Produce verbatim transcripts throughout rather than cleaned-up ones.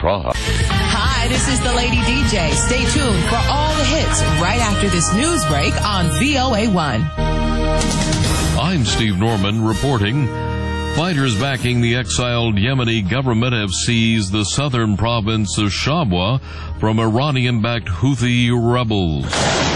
Praha. Hi, this is the Lady D J. Stay tuned for all the hits right after this news break on V O A one. I'm Steve Norman reporting. Fighters backing the exiled Yemeni government have seized the southern province of Shabwa from Iranian-backed Houthi rebels.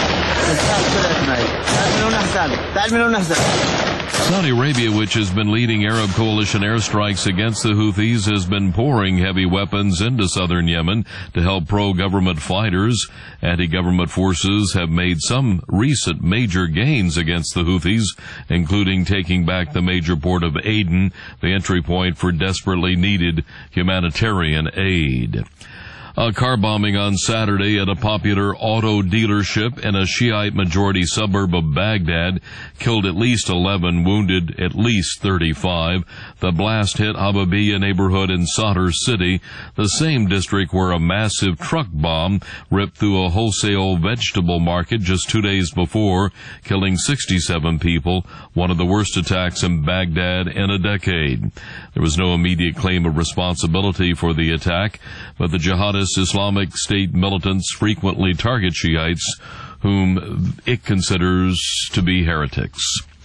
Saudi Arabia, which has been leading Arab coalition airstrikes against the Houthis, has been pouring heavy weapons into southern Yemen to help pro-government fighters. Anti-government forces have made some recent major gains against the Houthis, including taking back the major port of Aden, the entry point for desperately needed humanitarian aid. A car bombing on Saturday at a popular auto dealership in a Shiite-majority suburb of Baghdad killed at least eleven, wounded at least thirty-five. The blast hit Habibiyah neighborhood in Sadr City, the same district where a massive truck bomb ripped through a wholesale vegetable market just two days before, killing sixty-seven people, one of the worst attacks in Baghdad in a decade. There was no immediate claim of responsibility for the attack, but the jihadist Islamic State militants frequently target Shiites, whom it considers to be heretics.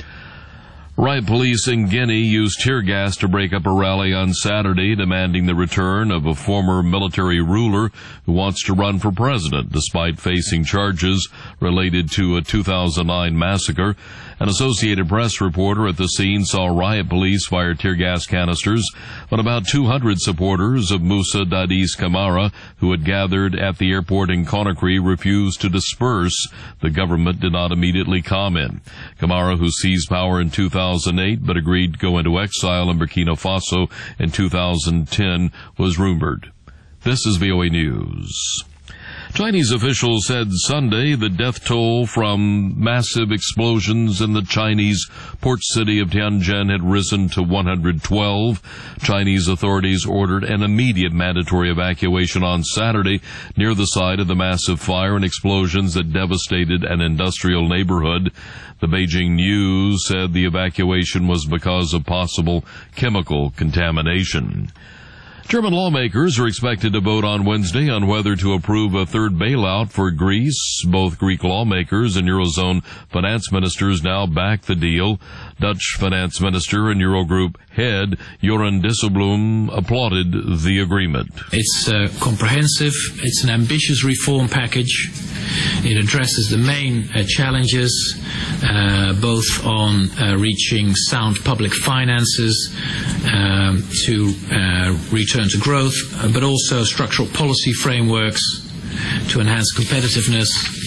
Riot police in Guinea used tear gas to break up a rally on Saturday demanding the return of a former military ruler who wants to run for president despite facing charges related to a two thousand nine massacre. An Associated Press reporter at the scene saw riot police fire tear gas canisters, but about two hundred supporters of Musa Dadis Camara, who had gathered at the airport in Conakry, refused to disperse. The government did not immediately comment. Camara, who seized power in two thousand eight but agreed to go into exile in Burkina Faso in two thousand ten, was rumored. This is V O A News. Chinese officials said Sunday the death toll from massive explosions in the Chinese port city of Tianjin had risen to one hundred twelve. Chinese authorities ordered an immediate mandatory evacuation on Saturday near the site of the massive fire and explosions that devastated an industrial neighborhood. The Beijing News said the evacuation was because of possible chemical contamination. German lawmakers are expected to vote on Wednesday on whether to approve a third bailout for Greece. Both Greek lawmakers and Eurozone finance ministers now back the deal. Dutch finance minister and Eurogroup head Jeroen Dijsselbloem applauded the agreement. It's uh, comprehensive. It's an ambitious reform package. It addresses the main uh, challenges, uh, both on uh, reaching sound public finances, um, to uh, return to growth, uh, but also structural policy frameworks to enhance competitiveness,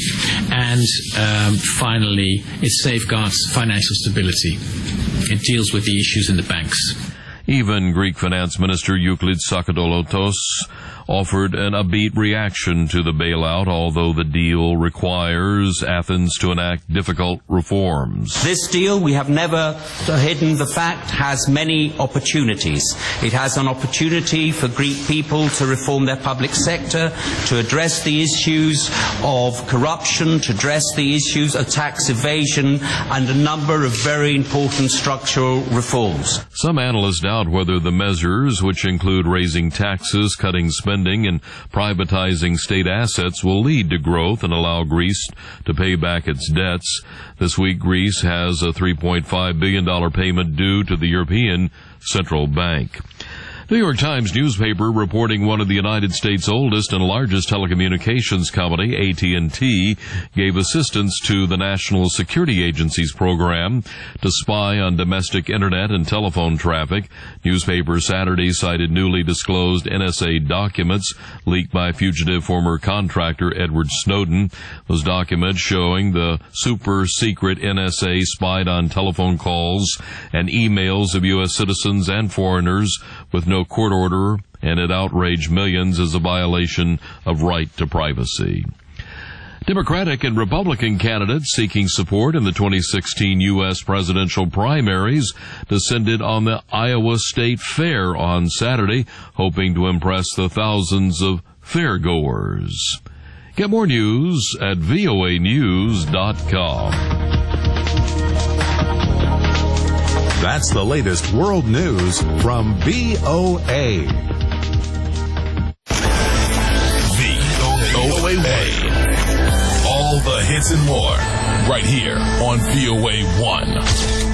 and um, finally, it safeguards financial stability. It deals with the issues in the banks. Even Greek Finance Minister Euclides Sakadolotos offered an upbeat reaction to the bailout, although the deal requires Athens to enact difficult reforms. This deal, we have never hidden the fact, has many opportunities. It has an opportunity for Greek people to reform their public sector, to address the issues of corruption, to address the issues of tax evasion, and a number of very important structural reforms. Some analysts doubt whether the measures, which include raising taxes, cutting spending, and privatizing state assets, will lead to growth and allow Greece to pay back its debts. This week, Greece has a three point five billion dollars payment due to the European Central Bank. New York Times newspaper reporting one of the United States' oldest and largest telecommunications company, A T and T, gave assistance to the National Security Agency's program to spy on domestic internet and telephone traffic. Newspaper Saturday cited newly disclosed N S A documents leaked by fugitive former contractor Edward Snowden. Those documents showing the super-secret N S A spied on telephone calls and emails of U S citizens and foreigners with no court order, and it outraged millions as a violation of right to privacy. Democratic and Republican candidates seeking support in the twenty sixteen U S presidential primaries descended on the Iowa State Fair on Saturday, hoping to impress the thousands of fairgoers. Get more news at V O A news dot com. That's the latest world news from V O A. A one. All the hits and more, right here on V O A one.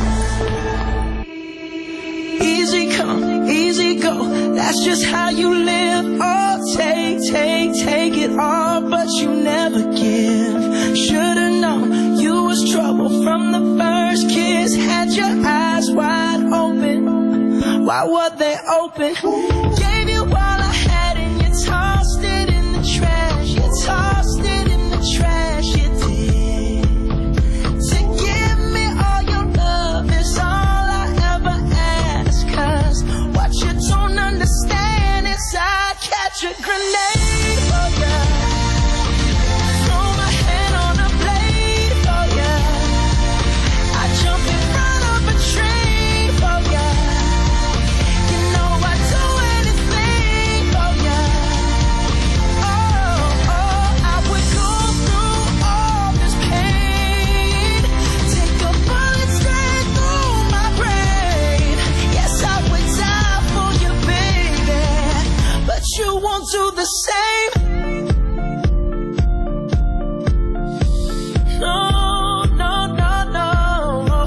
Easy come, easy go, that's just how you live. Oh, take, take, take it all, but you never give. Should've known you was trouble from the first kiss. Had your eyes wide open, why were they open? Gave you all I had and you tossed it in the trash. You tossed it in the trash, you did. To give me all your love is all I ever ask. Cause what you don't understand is I'd catch a grenade for ya. Throw my hand on a blade for ya. I'd jump in front of a train for ya. You know I'd do anything for ya. Oh, oh, I would go through all this pain. Take a bullet straight through my brain. Yes, I would die for you, baby, but you won't do the same. No, no, no, no.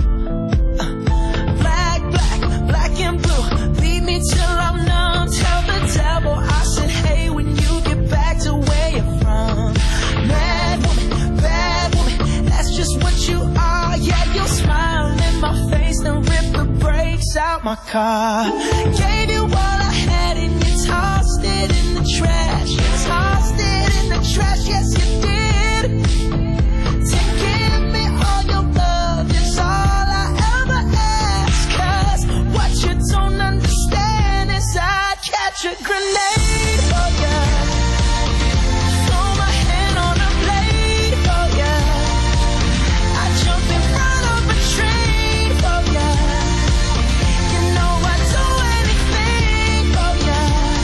Black, black, black and blue. Beat me till I'm numb. Tell the devil I said, hey, when you get back to where you're from. Mad woman, bad woman, that's just what you are. Yeah, you'll smile in my face, then rip the brakes out my car. Gave you all I had and you tossed it in the trash. You tossed it in the trash, yes you did. To give me all your love is all I ever ask. Cause what you don't understand is I'd catch a grenade for ya. Throw my hand on a blade for ya. I'd jump in front of a train for ya. You know I'd do anything for ya.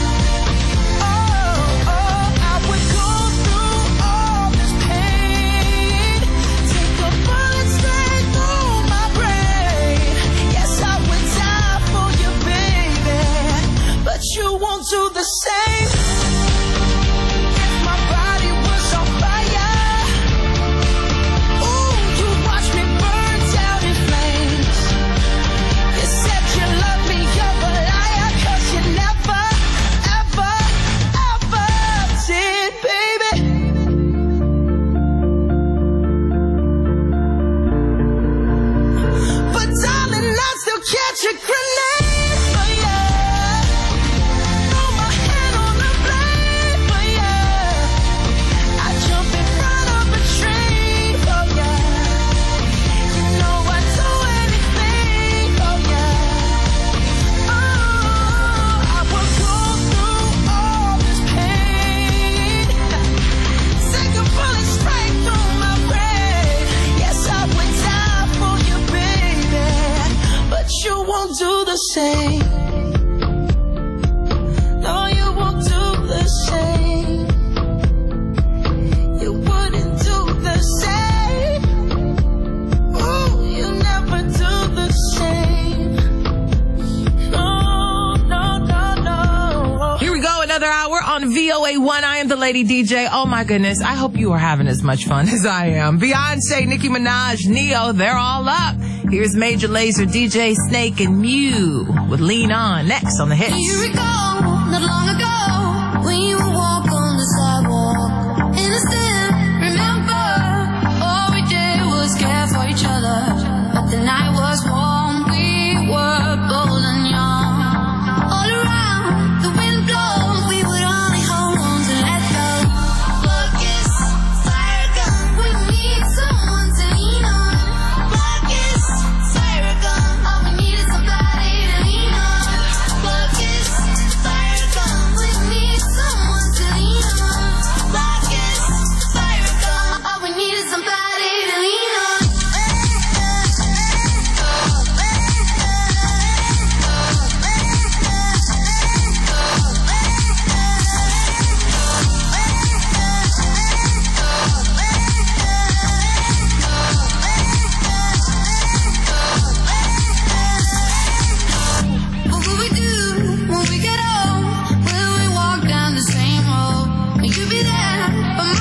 Oh, oh, I would go through all this pain. Take a bullet straight through my brain. Yes, I would die for you, baby, but you won't do the same. If my body was on fire, ooh, you watch me burn down in flames. You said you love me, you're a liar, cause you never, ever, ever did, baby. But darling, I'd still catch a grenade for ya. Throw my hand on the blade for ya. I'd jump in front of a train for ya. You know I'd do anything for ya. Oh, I would go through all this pain. Take a bullet straight through my brain. Yes, I would die for you, baby, but you won't do the same. No, you won't do the same. You wouldn't do the same. Ooh, you never do the same. No, no, no, no. Here we go, another hour on V O A one. I am the Lady D J. Oh my goodness, I hope you are having as much fun as I am. Beyonce, Nicki Minaj, Neo, they're all up. Here's Major Lazer, D J Snake, and Mew with Lean On. Next on the hits. You recall, not long ago, when you would walk on the sidewalk. Innocent, remember, all we did was care for each other. But the night was warm, we were bold and young. All around, the wind blows, we would only hold on to let go. Focus, fire gun, we need someone to lean on. Focus, fire gun, all we need is somebody to lean on. Focus, fire gun, we need someone to lean on. Focus, fire gun, all we need is somebody to lean on. What will we do when we get old? Will we walk down the same road? Will you be there by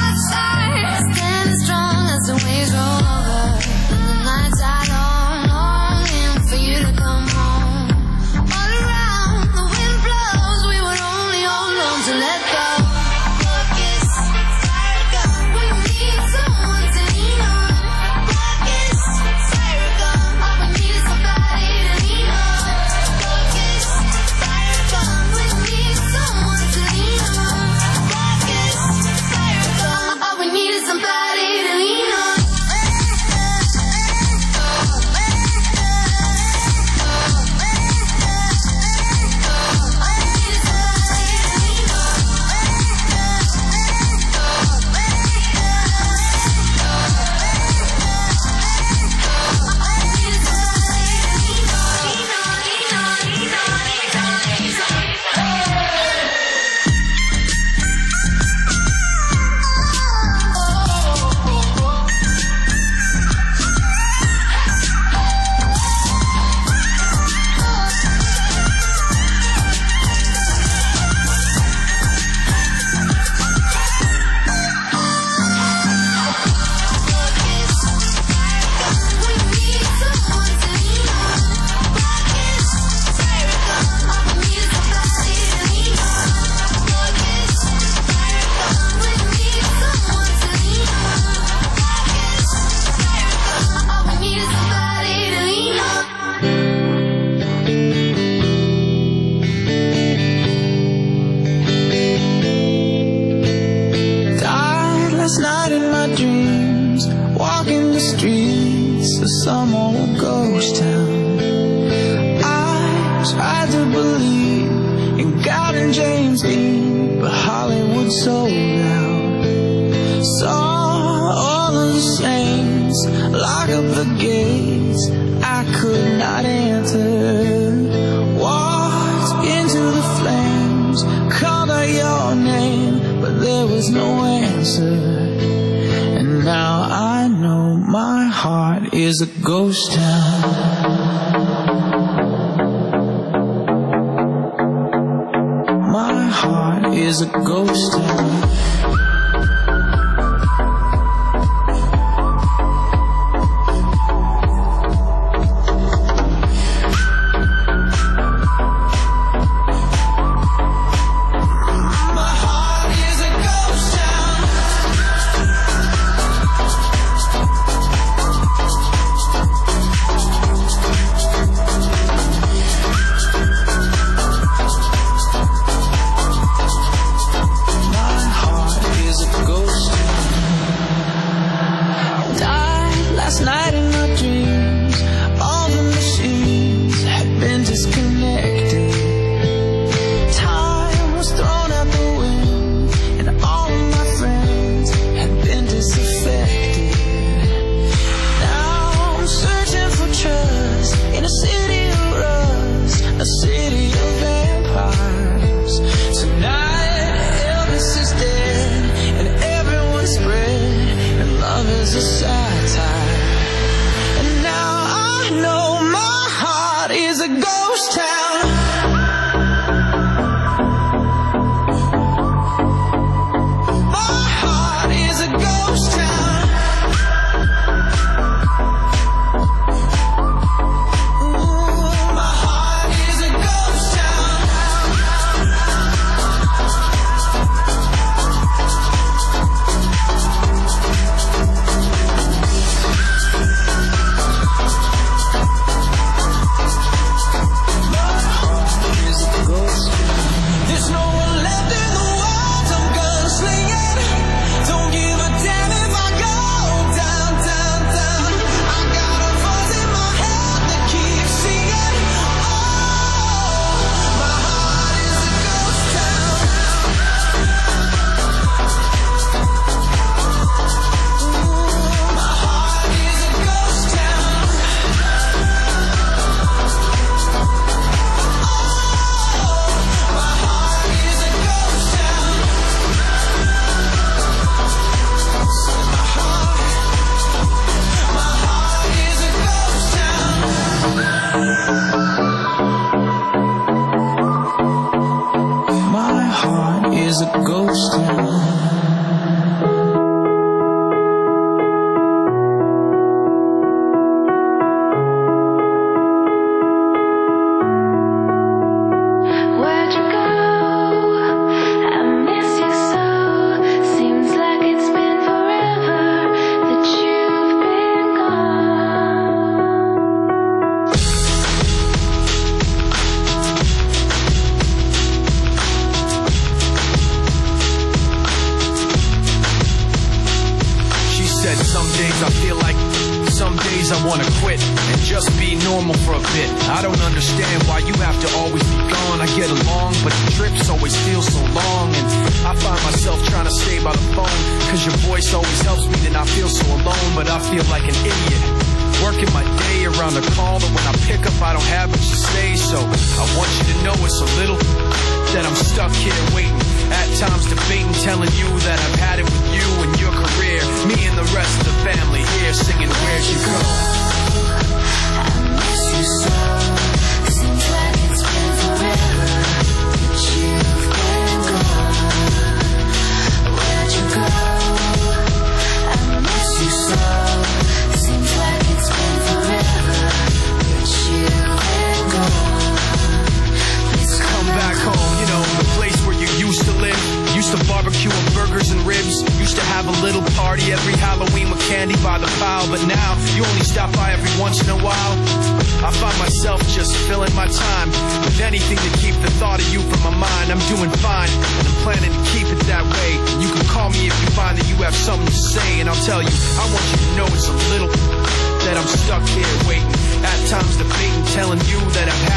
sold out. Saw all of the saints lock up the gates I could not enter. Walked into the flames, called out your name, but there was no answer. And now I know my heart is a ghost town. My heart is a ghost town.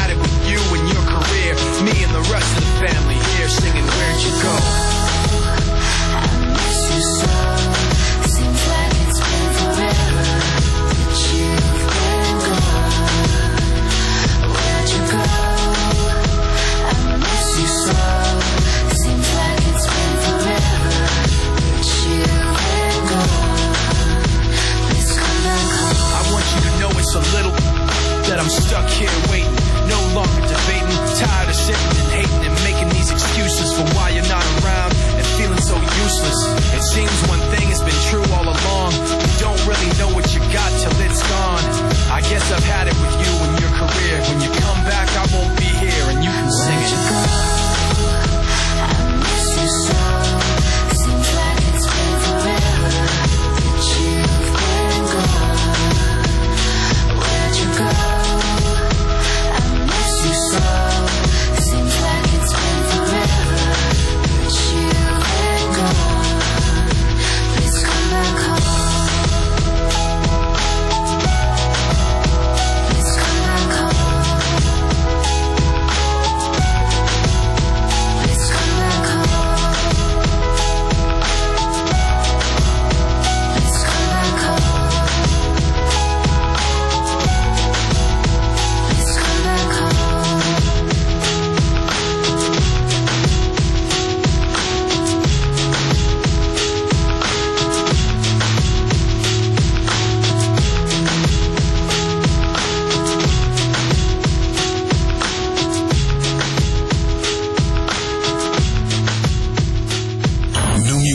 Me and the rest of the family here singing Where'd You Go?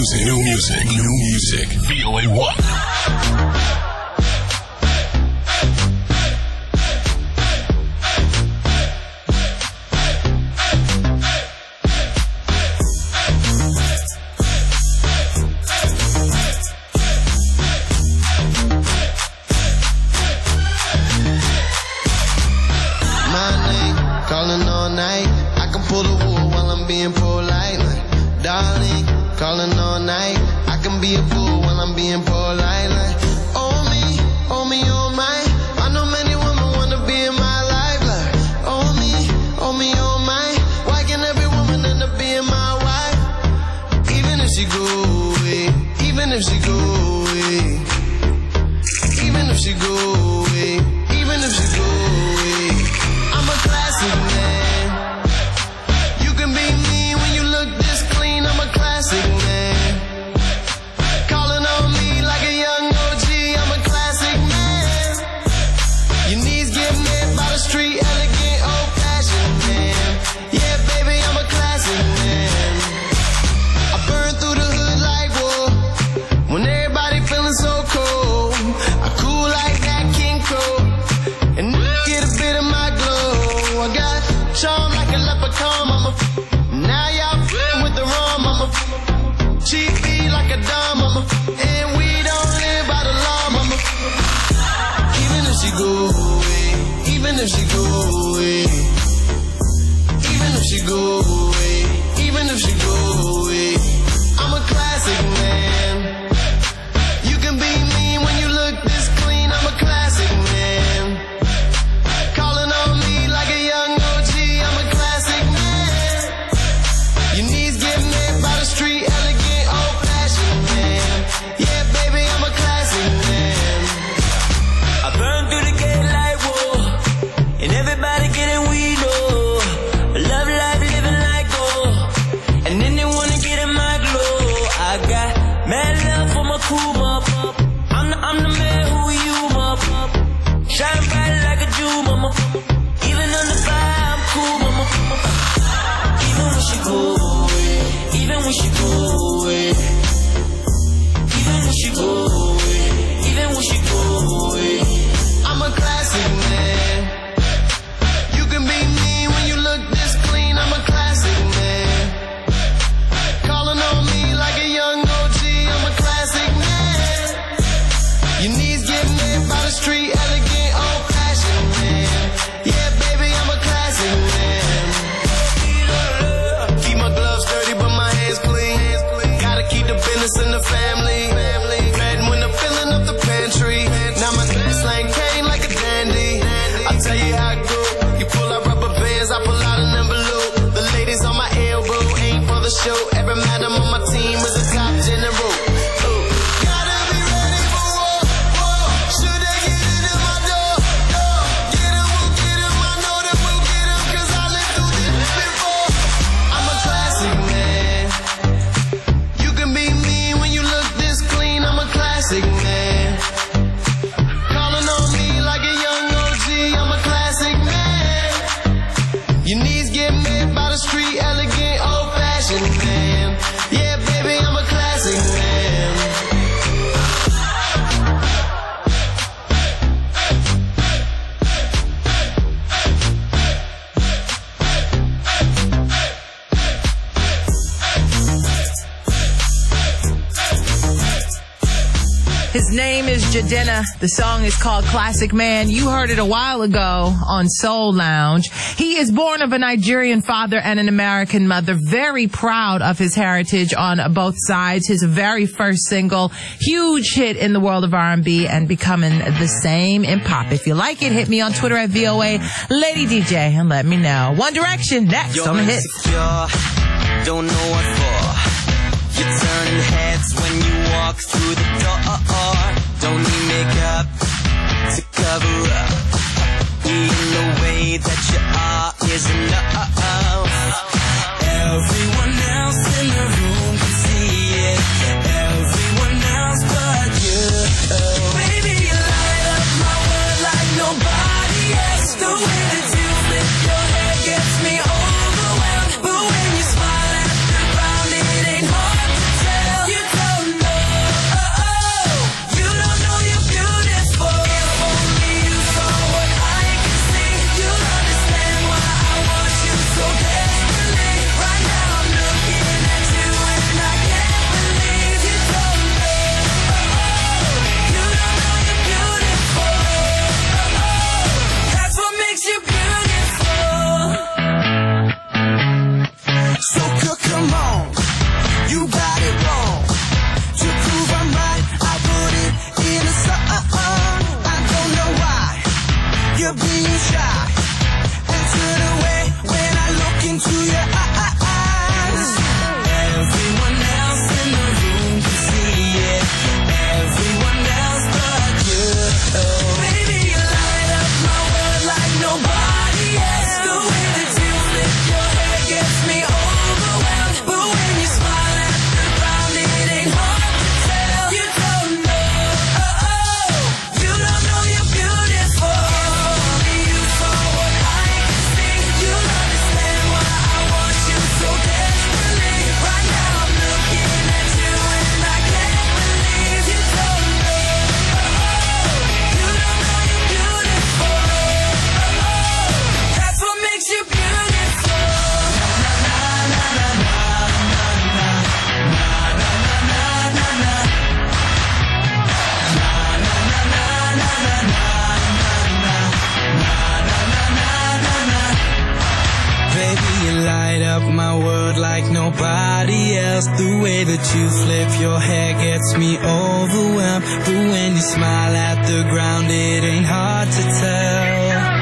music, new music, new music. V O A one. Calling all night, I can pull the wool while I'm being polite. Like, darling, calling all night, I can be a fool while I'm being polite. Like, oh me, oh me, oh my, I know many women wanna be in my life. Like, oh me, oh me, oh my, why can every woman end up being my wife? Even if she go away, even if she go away, even if she go away, even if she go away, I'm a classic man. You can be mean when you look this clean. I'm a classic man. Calling on me like a young O G. I'm a classic man. Your knees get met by the street, elegant, old-fashioned man. Yeah, baby, I'm a classic man. I burn through the hood like war. When everybody feeling so cold, I cool like that King Cole. And get a bit of my glow. I got charm like a leprechaun, mama. Now y'all f***ing with the rum, mama. Cheap beat like a dime, mama. And we don't live by the law, mama. Even if she go away, even if she go away, even if she go away, even if she go away, I'm a classic man. You can be mean when you look this clean. I'm a classic man. Calling on me like a young O G. I'm a classic man. Your knees get met by the street, elegant, old-fashioned man. Yeah, baby, I'm a classic man. I burn through the gate like whoa, and everybody getting weed, oh. Love life, living like gold, and then they wanna get in my glow. I got mad love for my crew, mop. I'm the, I'm the man who you, mop. Shine bright like a Jew, mama. Even on the fire, I'm cool, mama. Even when she go away, even when she go away, even when she go away, even when she go away, I'm a classic man. You can be mean when you look this clean. I'm a classic man. Calling on me like a young O G. I'm a classic man. Your knees get met by the street, elegant, old-fashioned man. Yeah, baby, I'm a classic man. Keep my gloves dirty, but my hands clean. Gotta keep the business in the family. Fed when I'm filling up the pantry. Now my slang came like a dandy. I tell you how it go. You pull out rubber bands, I pull out an envelope. The ladies on my elbow ain't for the show. Every madam on my team is a top general. Ooh. Gotta be ready for war, war. Should they get it in my door, door? Get 'em, we'll get 'em. I know that we'll get 'em, 'cause I lived through this before. I'm a classic man. You can be mean when you look this clean. I'm a classic man. Calling on me like a young O G. I'm a classic man. Your knees get met by the street, elegant, old-fashioned man. Yeah, baby, I'm a classic man. His name is Jadena. The song is called Classic Man. You heard it a while ago on Soul Lounge. He is born of a Nigerian father and an American mother. Very proud of his heritage on both sides. His very first single, huge hit in the world of R and B and becoming the same in pop. If you like it, hit me on Twitter at V O A Lady D J and let me know. One Direction next You're on the hit. insecure, don't know what for. You're turning heads when you walk through the door. Don't need makeup to cover up. Being the way that you are is enough. Everyone else in the room can see it. Everyone else but you. Baby, you light up my world like nobody else. The way that you flip your hair gets me overwhelmed. But when you smile at the ground, it ain't hard to tell. You just the way that you flip your hair gets me overwhelmed. But when you smile at the ground, it ain't hard to tell.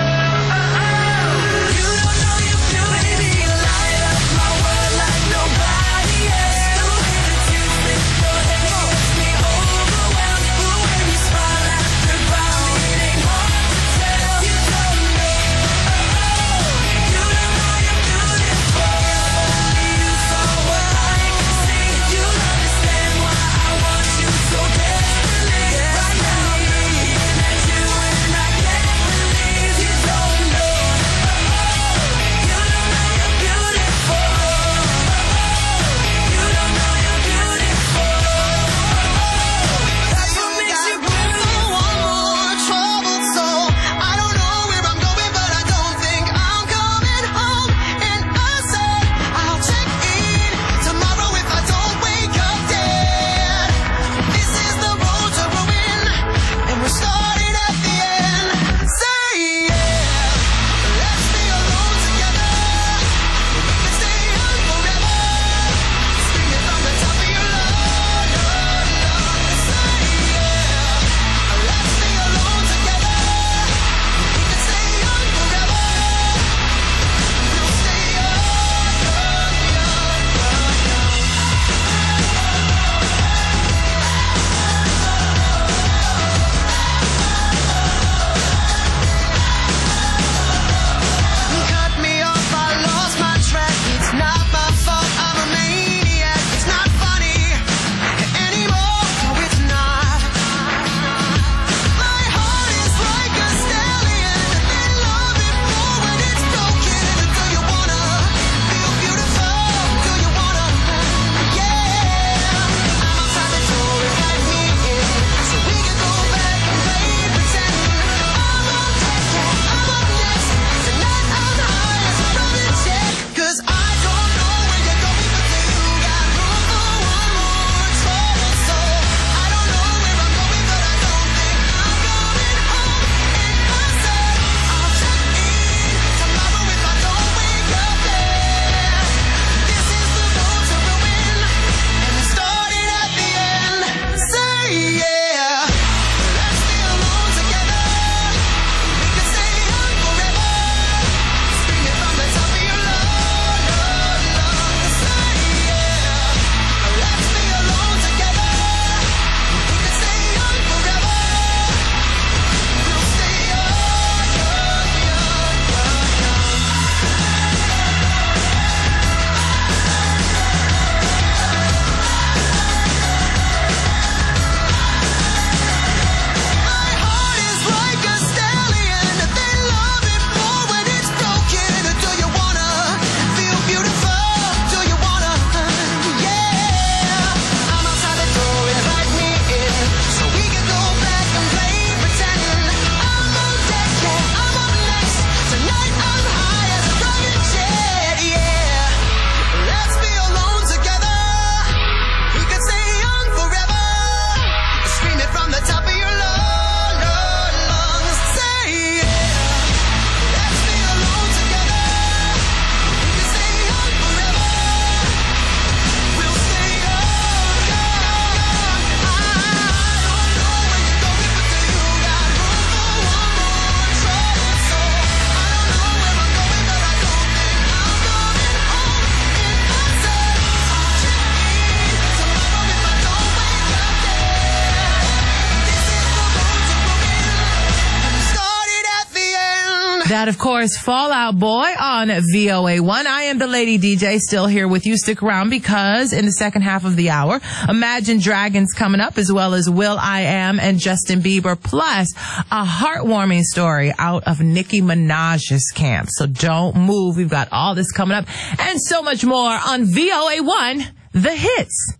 That, of course, Fall Out Boy on V O A one. I am the Lady D J, still here with you. Stick around because in the second half of the hour, Imagine Dragons coming up, as well as Will I Am and Justin Bieber, plus a heartwarming story out of Nicki Minaj's camp. So don't move. We've got all this coming up and so much more on V O A one, The Hits.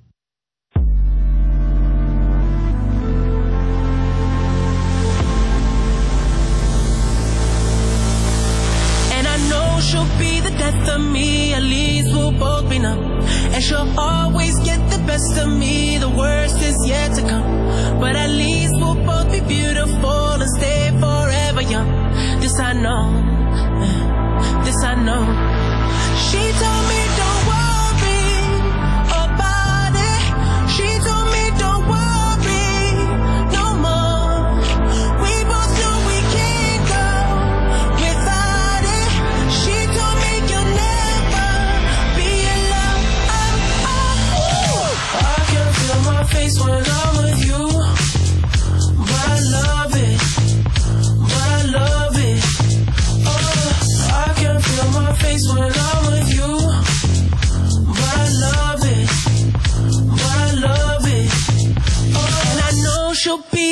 She'll be the death of me, at least we'll both be numb. And she'll always get the best of me, the worst is yet to come. But at least we'll both be beautiful and stay forever young. This I know, this I know. She told me don't worry,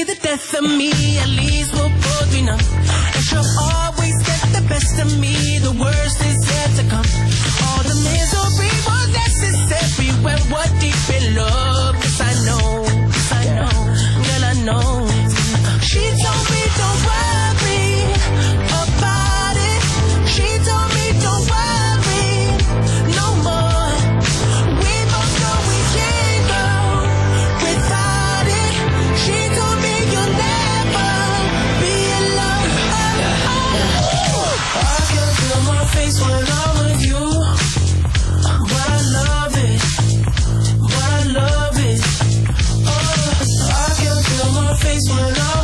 be the death of me, at least we'll both be numb. And she'll always get the best of me, the worst is yet to come. All the misery was necessary when we're deep in love. Yes, I know, yes, I know, girl, I know. She told me don't worry about it. She told me don't worry no more. We both know we can't go without it. She told me you'll never be alone. I can feel my face when I'm with you, but I love it, but I love it. Oh, I can feel my face when I'm with you.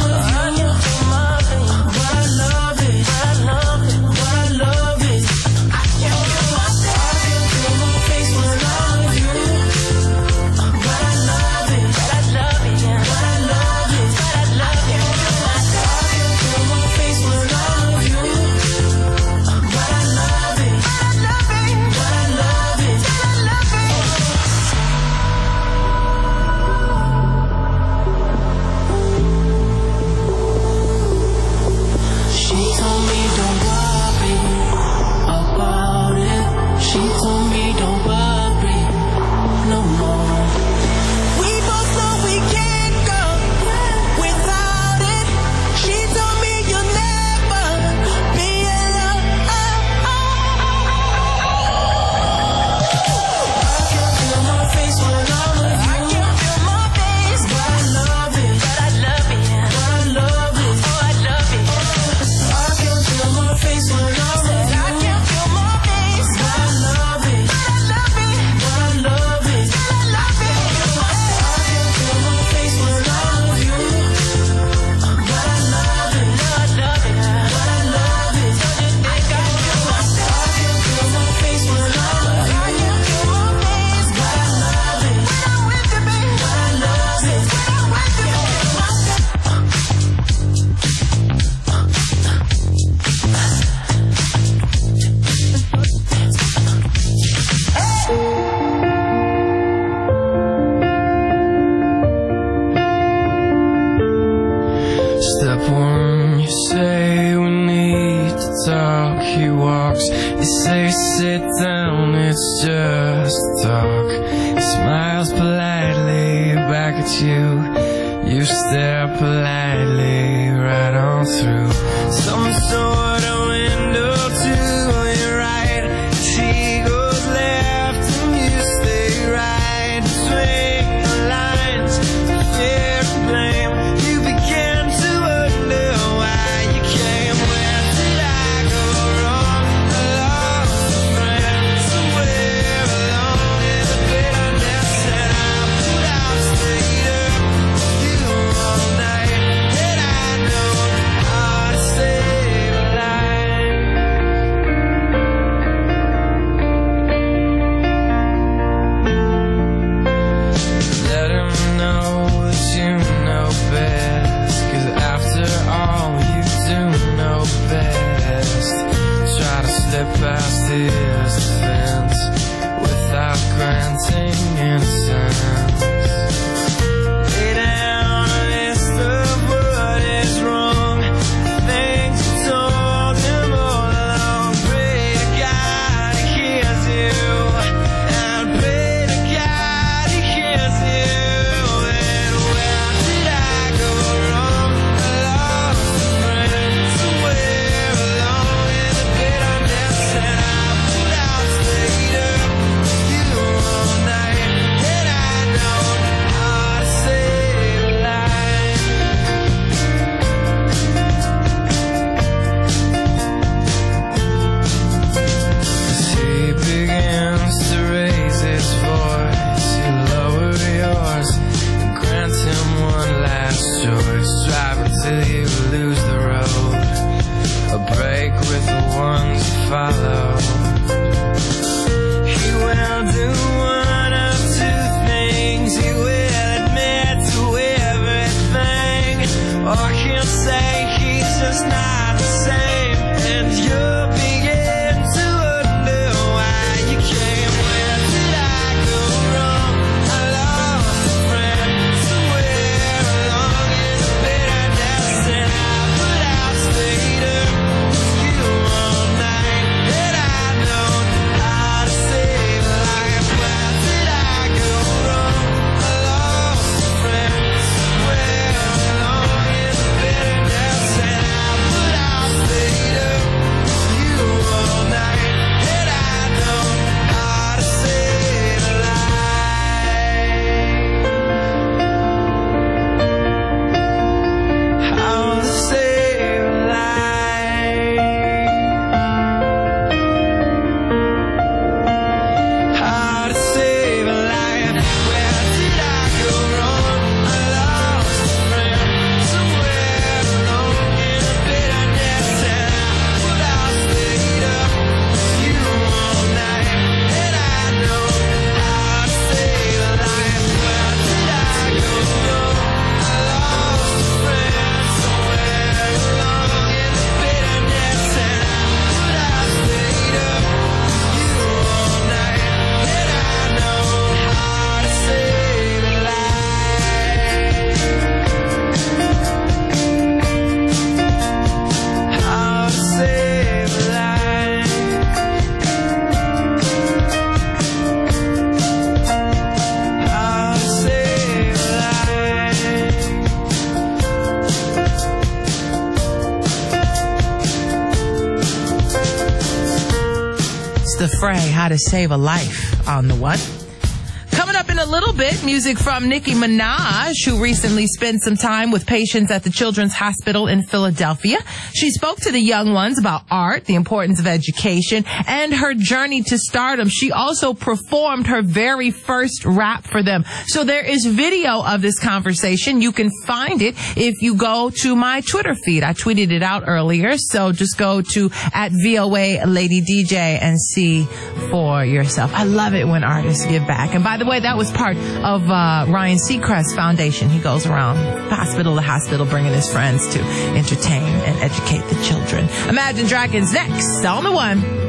Frey, How to Save a Life on the one. Coming up in a little bit, music from Nicki Minaj, who recently spent some time with patients at the Children's Hospital in Philadelphia. She spoke to the young ones about art, the importance of education, and her journey to stardom. She also performed her very first rap for them. So there is video of this conversation. You can find it if you go to my Twitter feed. I tweeted it out earlier, so just go to at V O A Lady D J and see for yourself. I love it when artists give back. And by the way, that was part of uh, Ryan Seacrest's foundation. He goes around hospital to hospital bringing his friends to entertain and educate the children. Imagine Dragons next on the one.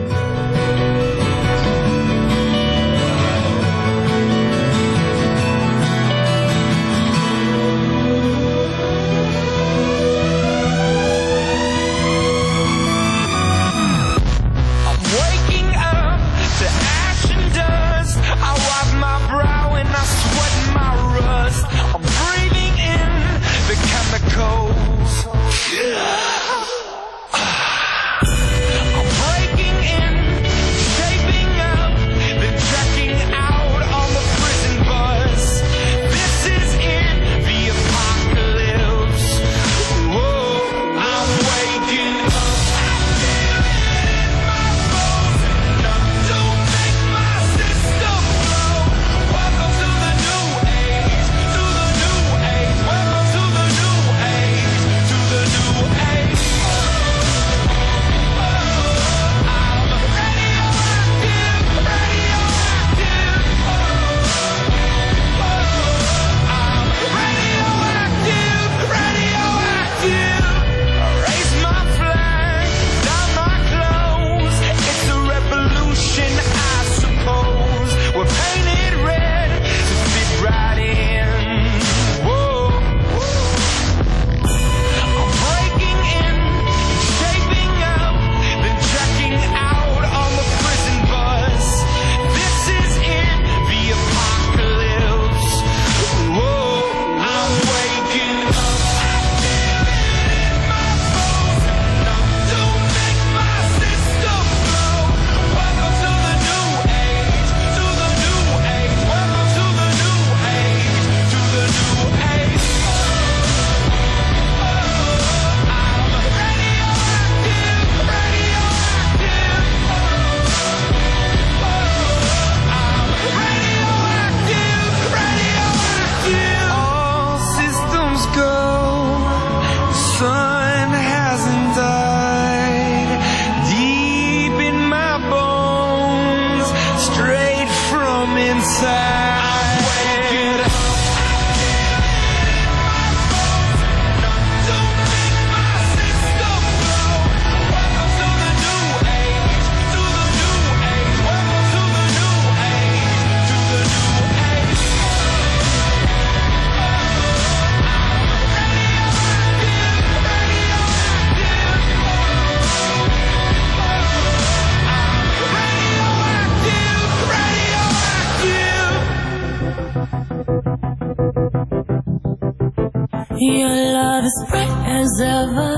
Your love is bright as ever,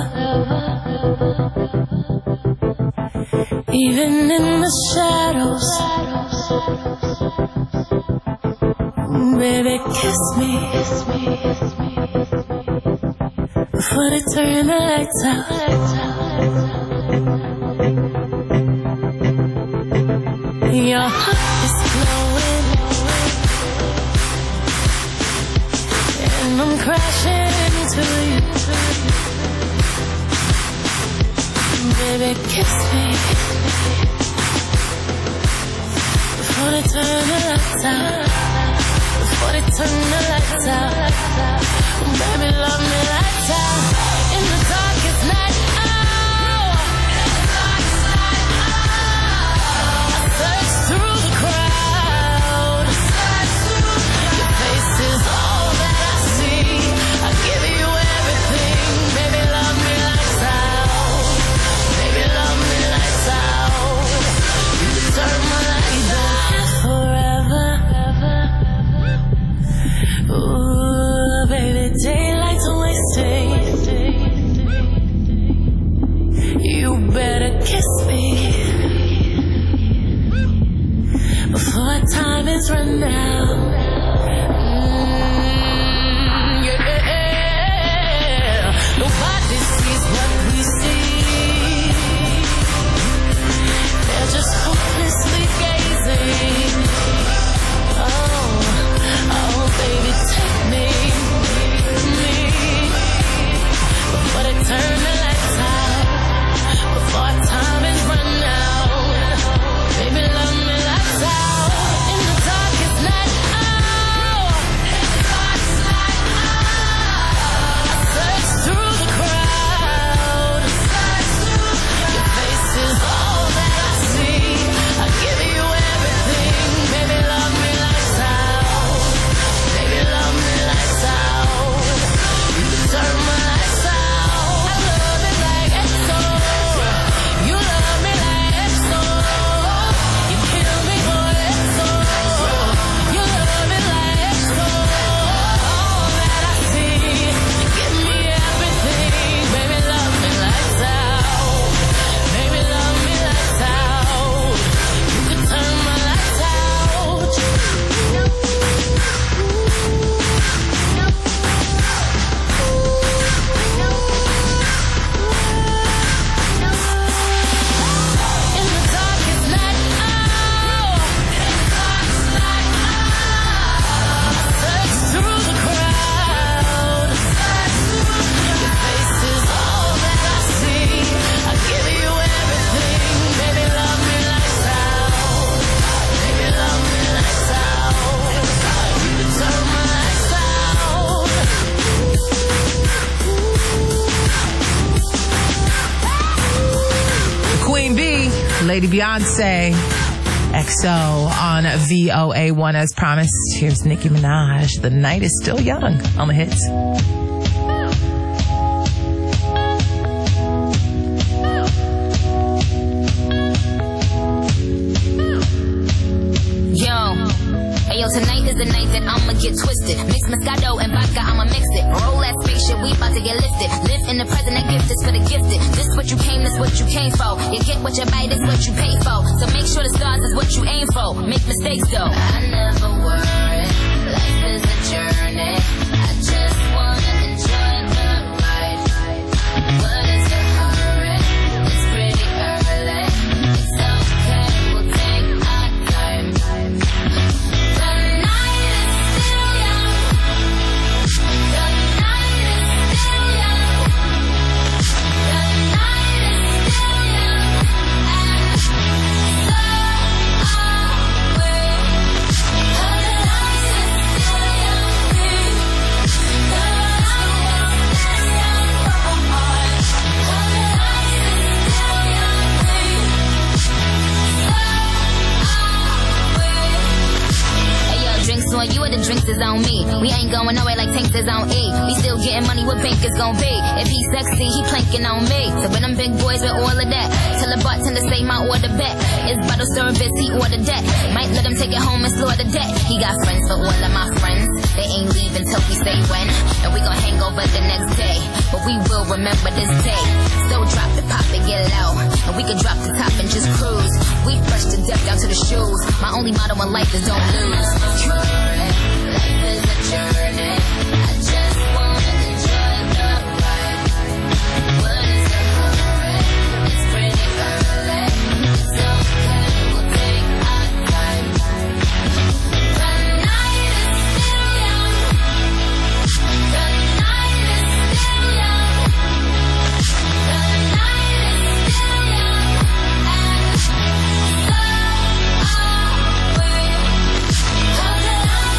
even in the shadows. Baby, kiss me before they turn the lights out. Your heart is glowing, and I'm crashing into you. Baby, kiss me before they turn the lights out. Before they turn the lights out. Baby, love me lights out. In the darkest night, oh. In the darkest night, oh. I search through the crowd. I search through the crowd. Your face is all that I see. I give you everything. Baby, love me lights out. Baby, love me lights out. You can turn my lights out forever. Ooh, baby, daylight's wasting. Lady Beyonce, X O on V O A one as promised. Here's Nicki Minaj. The night is still young on the hits. Yo, tonight is the night that I'ma get twisted. Mix Moscato and vodka, I'ma mix it. Roll that spaceship, we about to get lifted. Live in the present, that gift is for the gifted. This what you came, this what you came for. You get what you buy, this what you pay for. So make sure the stars is what you aim for. Make mistakes though. I never worry, life is a journey. I just wanna enjoy the ride. What is the hurry? It's pretty early. It's okay, we'll take our time. On you or the drinks is on me. We ain't going nowhere like tanks is on E. We still getting money, what bank is gon' be? If he's sexy, he planking on me. So when them big boys with all of that, tell the bartender say my order back. It's bottle service, he ordered that. Might let him take it home and slaughter that. He got friends for all of my friends. They ain't leaving till we say when. And we gon' hang over the next day. But we will remember this day. So drop the pop and get low. And we can drop the top and just cruise. We fresh to death down to the shoes. My only motto in life is don't lose. Life is a journey. I just wanna enjoy the ride. What is the hurry? It's pretty early. It's okay, we'll take our time. The night is still young. The night is still young. The night is still young. And so are we.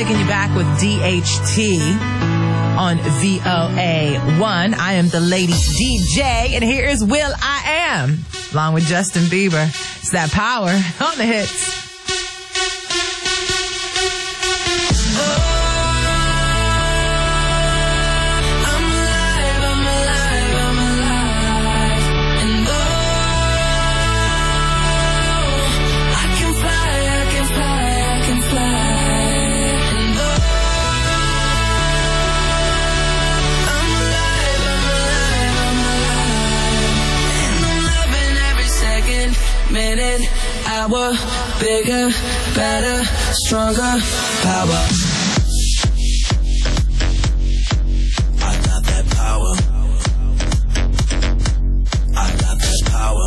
taking you back with D H T on V O A one. I am the lady D J, and here is Will I Am, along with Justin Bieber. It's that power on the hits. Minute, hour, bigger, better, stronger, power. I got that power. I got that power.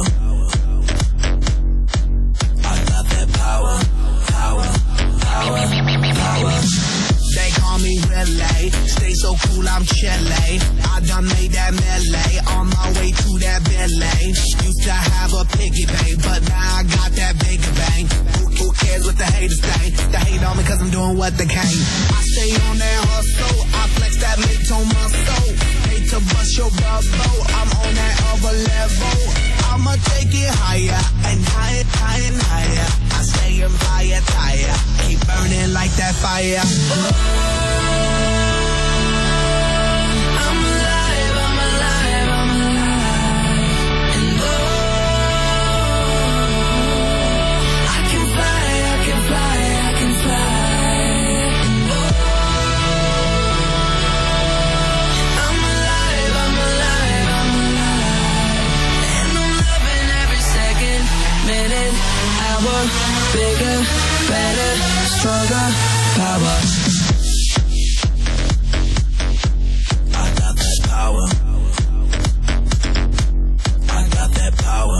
I got that power. Power, power, power. They call me Relay, stay so cool, I'm Chile. I done made that melee, on my way to that Belay. Used to have a piggy bank, but now I got that bigger bank. Who, who cares what the haters think? They hate on me cause I'm doing what they can. I stay on that hustle, I flex that mid-tone muscle. Hate to bust your bubble, I'm on that other level. I'ma take it higher, and higher, higher, and higher. I stay in fire, tire, keep burning like that fire. Bigger, better, stronger, power. I got that power. I got that power.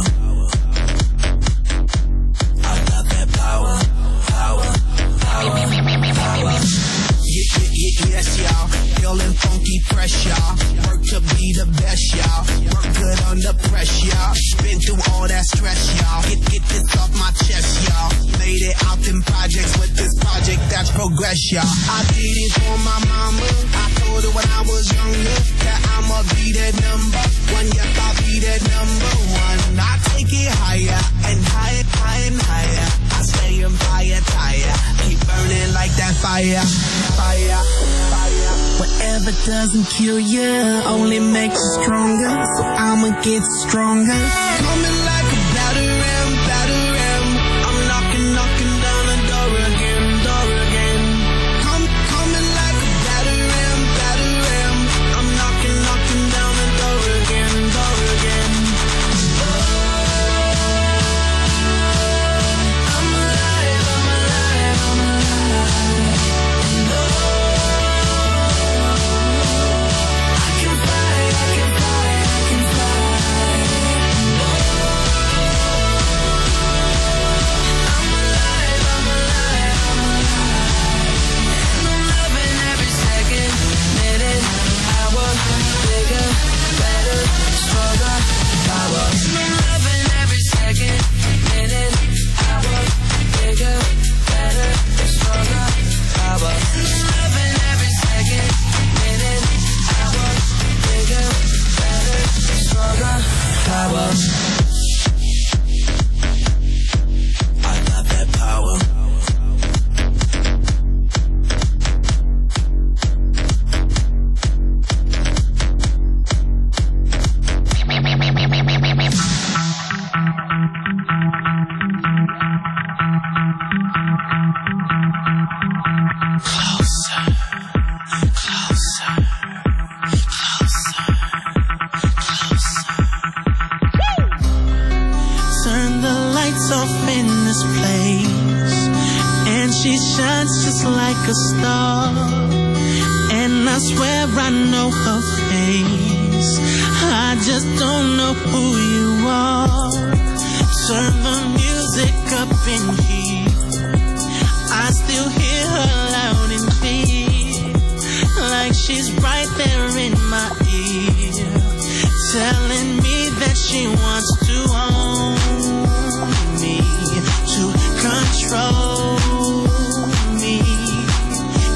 I got that power. Power, power, power. Yeah, yeah, yeah, yes, y'all. Feeling funky fresh, y'all. Work to be the best, y'all. Work good under pressure, y'all. Been through all that stress, y'all. Get, get this off my chest, y'all. Made it out in projects with this project that's progress, y'all. I did it for my mama. I told her when I was younger that I'ma be that number one. Yep, I'll be that number one. I take it higher and higher, higher and higher. I stay in fire, tire. Keep burning like that fire, fire, fire. Whatever doesn't kill you only makes you stronger. So I'ma get stronger. Coming like a batter ram, batter ram. I'm knocking, knocking down the door again, door again. Come, coming like a batter ram, batter ram. I'm knocking, knocking down the door again, door again. I'm alive, I'm alive, I'm alive. And oh, I can fly, I can fly, I can fly. I'm alive, I'm alive, I'm alive. And I'm loving every second, minute, hour, bigger, better, stronger, power. I'm loving every second, minute, hour, bigger, better, stronger, power. I'm loving every second, minute, hour, bigger, better, stronger, power. I got that power. Closer, closer, closer, closer. Turn the lights off in this place, and she shines just like a star. And I swear I know her face, I just don't know who you are. Turn the music up in here, I still hear her loud and clear, like she's right there in my ear, telling me that she wants to own me, to control me.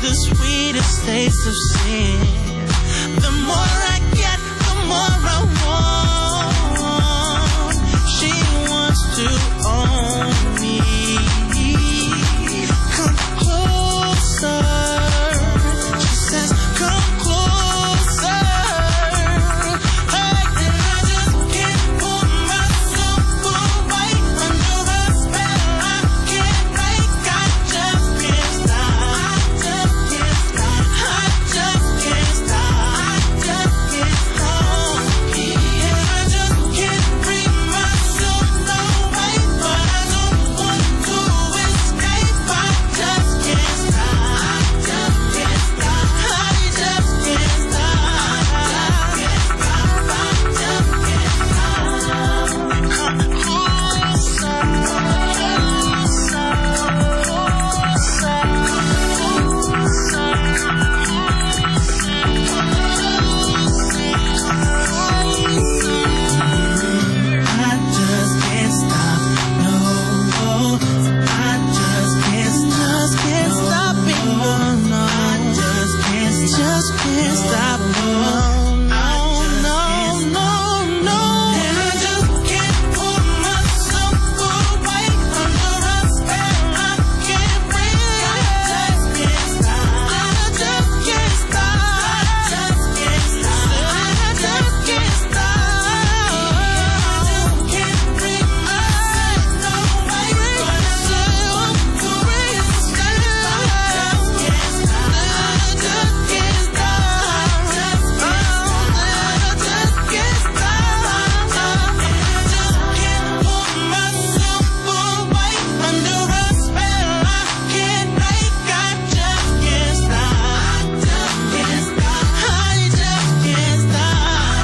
the sweetest taste of sin. The more